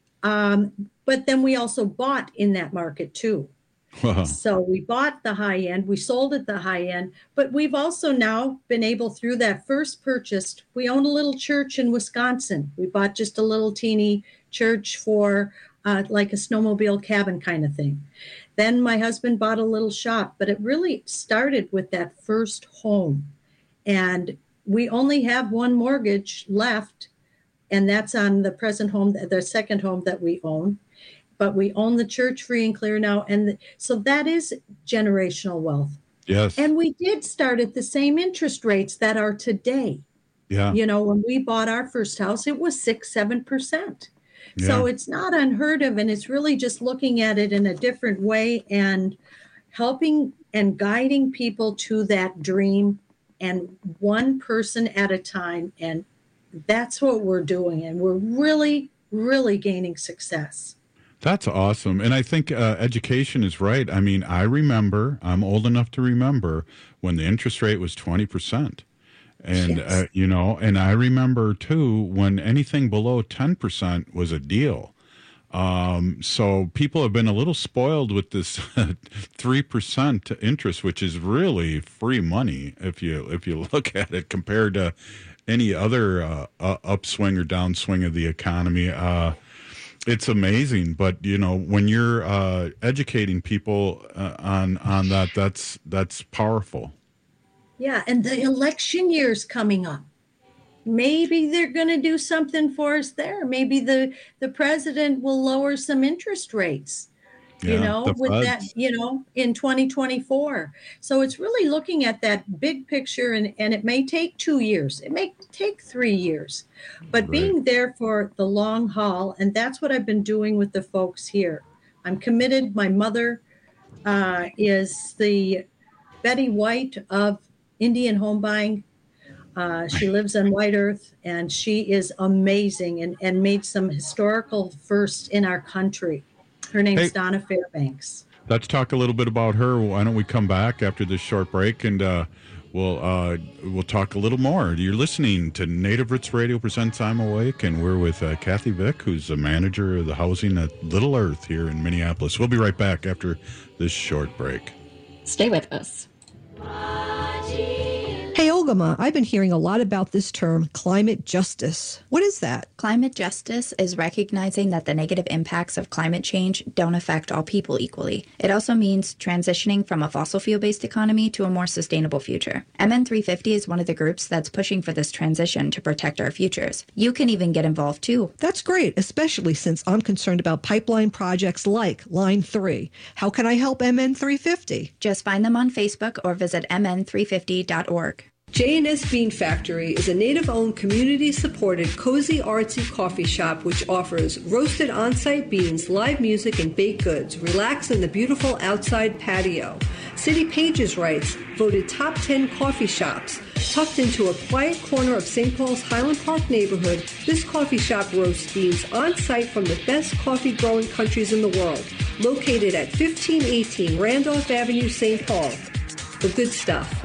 Um, but then we also bought in that market too. Wow. So we bought the high end, we sold at the high end, but we've also now been able, through that first purchase, we own a little church in Wisconsin. We bought just a little teeny church for uh, like a snowmobile cabin kind of thing. Then my husband bought a little shop, but it really started with that first home. And we only have one mortgage left, and that's on the present home, the second home that we own. But we own the church free and clear now. And the, so that is generational wealth. Yes. And we did start at the same interest rates that are today. Yeah. You know, when we bought our first house, it was six, seven percent. Yeah. So it's not unheard of. And it's really just looking at it in a different way and helping and guiding people to that dream, and one person at a time. And that's what we're doing. And we're really, really gaining success. That's awesome. And I think uh, education is right. I mean, I remember, I'm old enough to remember when the interest rate was twenty percent. And, yes. uh, you know, and I remember, too, when anything below ten percent was a deal. Um, so people have been a little spoiled with this three percent interest, which is really free money if you if you look at it compared to any other uh, uh, upswing or downswing of the economy. Uh It's amazing, but you know, when you're uh, educating people uh, on on that, that's that's powerful. Yeah, and the election year's coming up. Maybe they're going to do something for us there. Maybe the the president will lower some interest rates. You yeah, know, with Feds. that, you know, in twenty twenty-four. So it's really looking at that big picture, and, and it may take two years. It may take three years, but right. being there for the long haul. And that's what I've been doing with the folks here. I'm committed. My mother uh, is the Betty White of Indian home buying. Uh, she lives on White Earth, and she is amazing and, and made some historical firsts in our country. Her name's hey, Donna Fairbanks. Let's talk a little bit about her. Why don't we come back after this short break, and uh, we'll uh, we'll talk a little more. You're listening to Native Roots Radio presents I'm Awake, and we're with uh, Kathy Vick, who's the manager of the housing at Little Earth here in Minneapolis. We'll be right back after this short break. Stay with us. Hey, Olgama, I've been hearing a lot about this term, climate justice. What is that? Climate justice is recognizing that the negative impacts of climate change don't affect all people equally. It also means transitioning from a fossil fuel-based economy to a more sustainable future. M N three fifty is one of the groups that's pushing for this transition to protect our futures. You can even get involved too. That's great, especially since I'm concerned about pipeline projects like Line three. How can I help M N three fifty? Just find them on Facebook or visit M N three fifty dot org. J and S Bean Factory is a native-owned, community-supported, cozy, artsy coffee shop which offers roasted on-site beans, live music, and baked goods. Relax in the beautiful outside patio. City Pages writes, voted top ten coffee shops. Tucked into a quiet corner of Saint Paul's Highland Park neighborhood, this coffee shop roasts beans on-site from the best coffee-growing countries in the world. Located at fifteen eighteen Randolph Avenue, Saint Paul. The good stuff.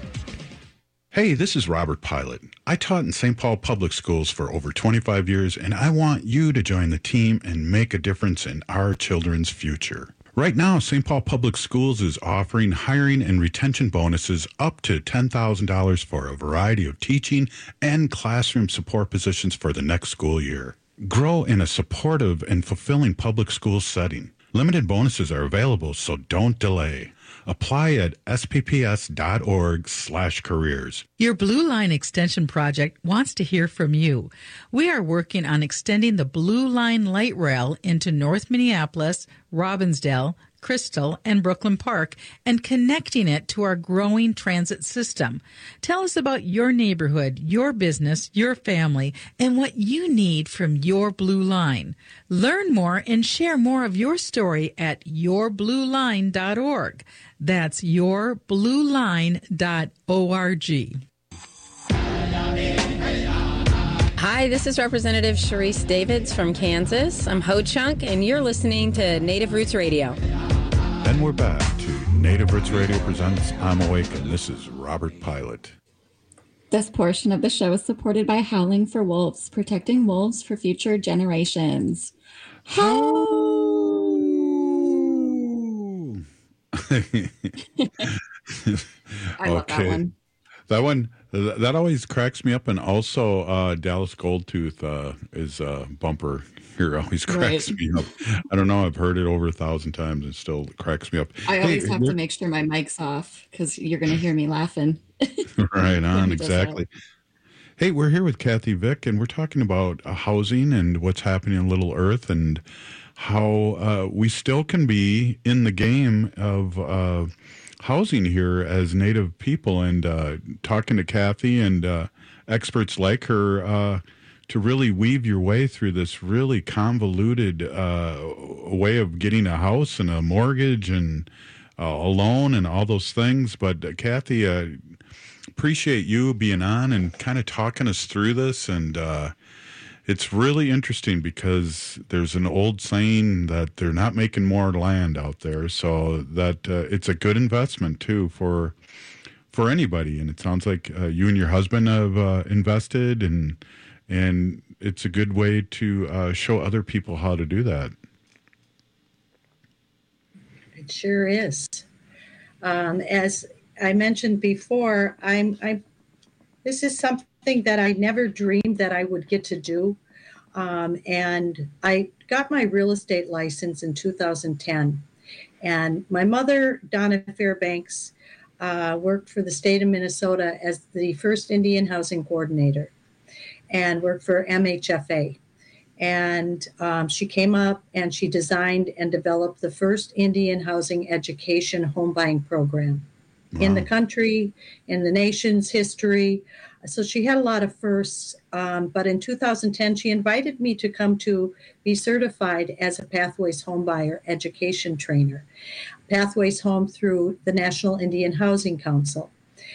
Hey, this is Robert Pilot. I taught in Saint Paul Public Schools for over twenty-five years, and I want you to join the team and make a difference in our children's future. Right now, Saint Paul Public Schools is offering hiring and retention bonuses up to ten thousand dollars for a variety of teaching and classroom support positions for the next school year. Grow in a supportive and fulfilling public school setting. Limited bonuses are available, so don't delay. Apply at S P P S dot org slash careers. Your Blue Line Extension Project wants to hear from you. We are working on extending the Blue Line light rail into North Minneapolis, Robbinsdale, Crystal, and Brooklyn Park, and connecting it to our growing transit system. Tell us about your neighborhood, your business, your family, and what you need from your Blue Line. Learn more and share more of your story at your blue line dot org. That's your blue line dot org. Hi, this is Representative Sharice Davids from Kansas. I'm Ho Chunk, and you're listening to Native Roots Radio. And we're back to Native Roots Radio presents I'm Awake, and this is Robert Pilot. This portion of the show is supported by Howling for Wolves, protecting wolves for future generations. Howl! I love okay. that one. That one, that always cracks me up. And also, uh, Dallas Goldtooth uh, is a bumper here. Always cracks Right. me up. I don't know. I've heard it over a thousand times and still cracks me up. I always Hey, have to make sure my mic's off because you're going to hear me laughing. Right on, He does exactly. Hey, we're here with Kathy Vick, and we're talking about uh, housing and what's happening in Little Earth and how uh, we still can be in the game of uh, housing here as Native people, and uh, talking to Kathy and uh, experts like her uh, to really weave your way through this really convoluted uh, way of getting a house and a mortgage and uh, a loan and all those things. But uh, Kathy, uh, appreciate you being on and kind of talking us through this. And uh, it's really interesting because there's an old saying that they're not making more land out there. So that uh, it's a good investment, too, for for anybody. And it sounds like uh, you and your husband have uh, invested, and and it's a good way to uh, show other people how to do that. It sure is. Um, as I mentioned before, I'm, I'm, this is something that I never dreamed that I would get to do. Um, and I got my real estate license in two thousand ten. And my mother, Donna Fairbanks, uh, worked for the state of Minnesota as the first Indian housing coordinator and worked for M H F A. And um, she came up and she designed and developed the first Indian housing education home buying program in the country, in the nation's history. So she had a lot of firsts. Um, but in two thousand ten, she invited me to come to be certified as a Pathways Homebuyer education trainer. Pathways Home through the National Indian Housing Council.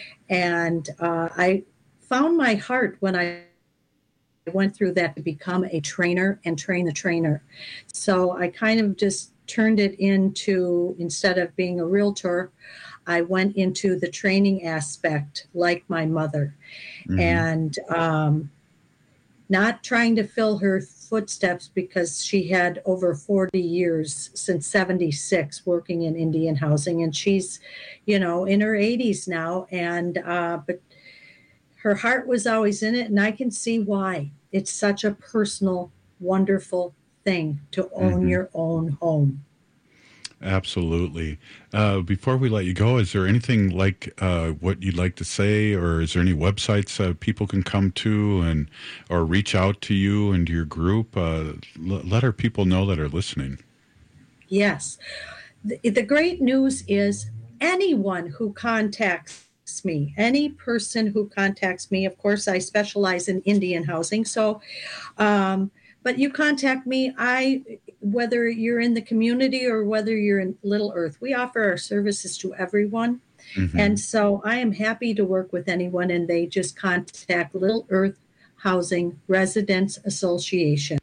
And uh, I found my heart when I went through that to become a trainer and train the trainer. So I kind of just turned it into, instead of being a realtor, I went into the training aspect like my mother. Mm-hmm. And um, not trying to fill her footsteps because she had over forty years since seventy-six working in Indian housing. And she's, you know, in her eighties now. And, uh, but her heart was always in it. And I can see why. It's such a personal, wonderful thing to own mm-hmm. your own home. Absolutely. Uh, before we let you go, is there anything like uh, what you'd like to say, or is there any websites uh, people can come to and or reach out to you and your group? Uh, l- let our people know that are listening. Yes. The, the great news is anyone who contacts me, any person who contacts me, of course, I specialize in Indian housing. So, um, but you contact me, I, whether you're in the community or whether you're in Little Earth, we offer our services to everyone. Mm-hmm. And so I am happy to work with anyone, and they just contact Little Earth Housing Residents Association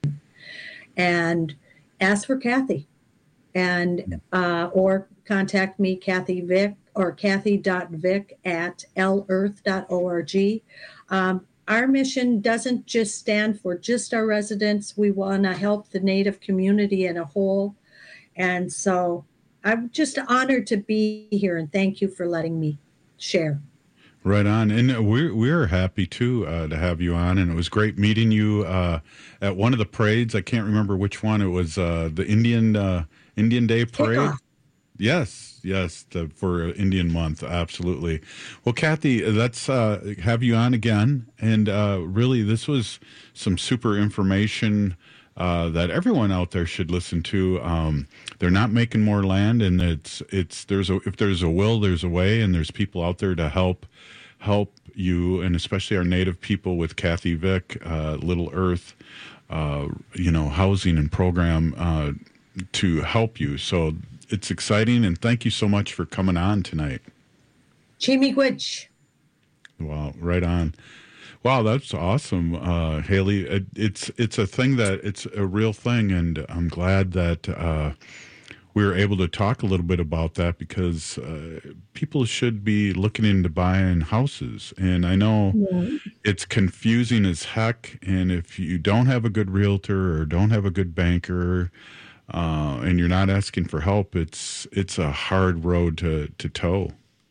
and ask for Kathy, and uh, or contact me, Kathy Vick, or kathy.vick at l earth dot org. Um, Our mission doesn't just stand for just our residents. We want to help the Native community in a whole. And so I'm just honored to be here, and thank you for letting me share. Right on. And we're, we're happy, too, uh, to have you on. And it was great meeting you uh, at one of the parades. I can't remember which one. It was uh, the Indian uh, Indian Day Parade. Kickoff. Yes, yes, the, for Indian Month, absolutely. Well, Kathy, let's uh, have you on again. And uh, really, this was some super information uh, that everyone out there should listen to. Um, they're not making more land, and it's it's there's a if there's a will, there's a way, and there's people out there to help help you, and especially our Native people with Kathy Vick, uh, Little Earth, uh, you know, housing and program uh, to help you. So. It's exciting, and thank you so much for coming on tonight. Chimigwich. Wow, right on. Wow, that's awesome, uh, Haley. It, it's it's a thing that it's a real thing, and I'm glad that uh, we were able to talk a little bit about that because uh, people should be looking into buying houses. And I know Yeah. it's confusing as heck, and if you don't have a good realtor or don't have a good banker, uh, and you're not asking for help, it's it's a hard road to to toe.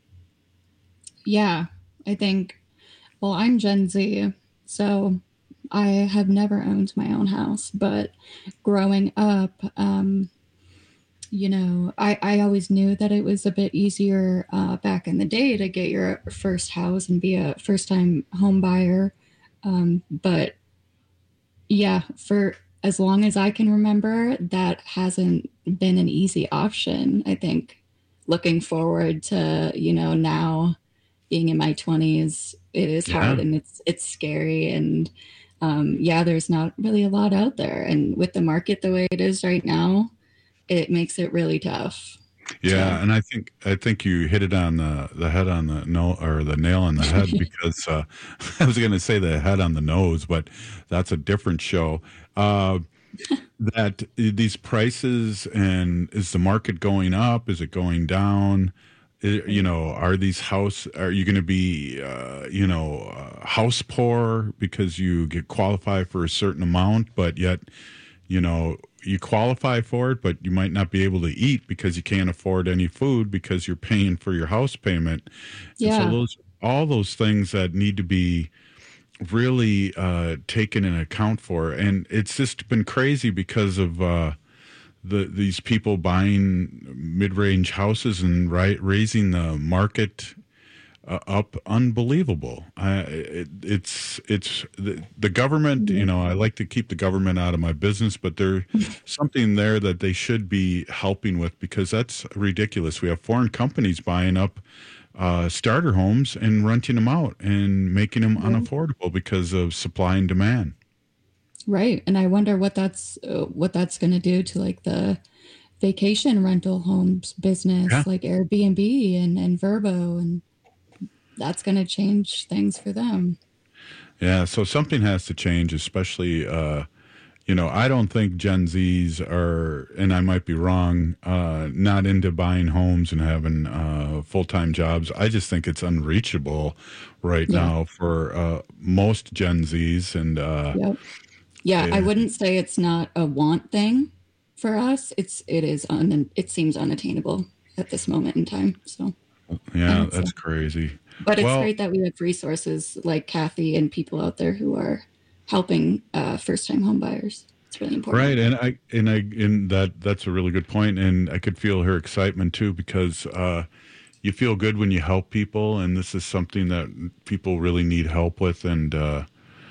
Yeah, I think, well, I'm Gen Z, so I have never owned my own house, but growing up, um, you know, I, I always knew that it was a bit easier uh, back in the day to get your first house and be a first time home buyer. Um, but yeah, for as long as I can remember, that hasn't been an easy option. I think looking forward to, you know, now being in my twenties, it is Yeah. hard and it's it's scary. And um, yeah, there's not really a lot out there. And with the market the way it is right now, it makes it really tough. Yeah, and I think I think you hit it on the, the head on the no or the nail on the head because uh, I was going to say the head on the nose, but that's a different show. Uh, that these prices and is the market going up? Is it going down? I- You know, are these house? Are you going to be, uh, you know, uh, house poor because you get qualify for a certain amount, but yet, you know, you qualify for it, but you might not be able to eat because you can't afford any food because you're paying for your house payment. And Yeah. so those all those things that need to be really uh, taken in account for, and it's just been crazy because of uh, the these people buying mid-range houses and right raising the market uh, up unbelievable. I, it, it's it's the, the government. You know, I like to keep the government out of my business, but there's something there that they should be helping with because that's ridiculous. We have foreign companies buying up uh, starter homes and renting them out and making them unaffordable because of supply and demand. Right. And I wonder what that's uh, what that's going to do to like the vacation rental homes business, Yeah. like Airbnb and, and Verbo, and that's going to change things for them. Yeah, so something has to change, especially, uh, you know, I don't think Gen Zs are, and I might be wrong, uh, not into buying homes and having uh, full-time jobs. I just think it's unreachable right Yeah. now for uh, most Gen Zs. And uh, Yep. Yeah, I Yeah. wouldn't say it's not a want thing for us. It's it is un, it seems unattainable at this moment in time. So, yeah, And so- that's crazy. but it's Well, great that we have resources like Kathy and people out there who are helping uh, first-time home buyers. It's really important. right, and I and I and that that's a really good point, and I could feel her excitement too because uh, you feel good when you help people, and this is something that people really need help with, and uh,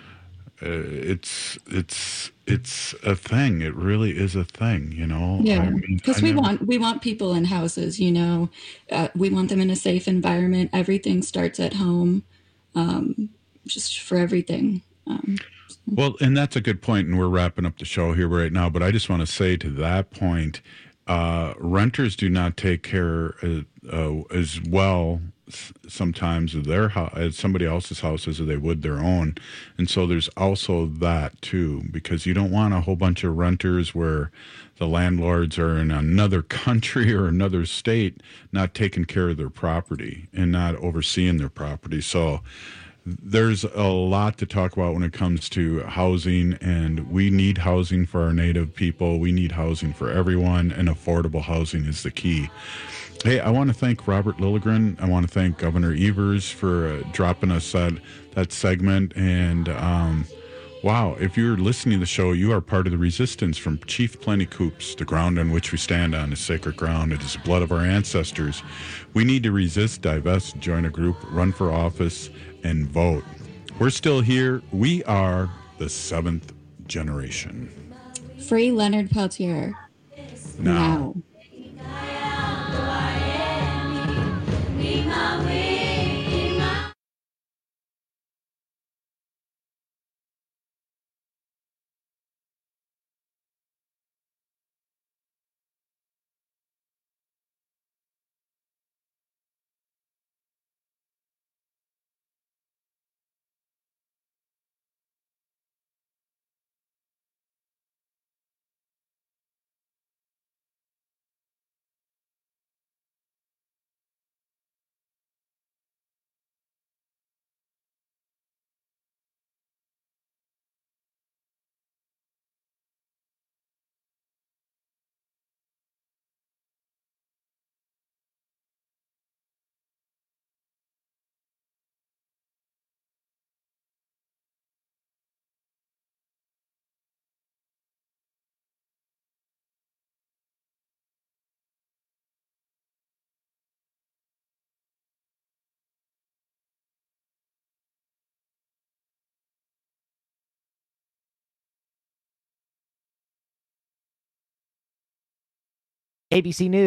uh, it's it's it's a thing. It really is a thing, you know. I Yeah, mean, because I we never- want we want people in houses. You know, uh, we want them in a safe environment. Everything starts at home, um, just for everything. Um, Well, and that's a good point, and we're wrapping up the show here right now. But I just want to say to that point, uh, renters do not take care uh, uh, as well s- sometimes of their house as somebody else's house as they would their own, and so there's also that too, because you don't want a whole bunch of renters where the landlords are in another country or another state not taking care of their property and not overseeing their property. So there's a lot to talk about when it comes to housing, and we need housing for our native people. We need housing for everyone, and affordable housing is the key. Hey, I want to thank Robert Lilligren. I want to thank Governor Evers for uh, dropping us that, that segment. And um, wow, if you're listening to the show, you are part of the resistance from Chief Plenty Coops. The ground on which we stand on is sacred ground. It is the blood of our ancestors. We need to resist, divest, join a group, run for office, and vote. We're still here. We are the seventh generation. free Leonard Peltier Now. now. A B C News.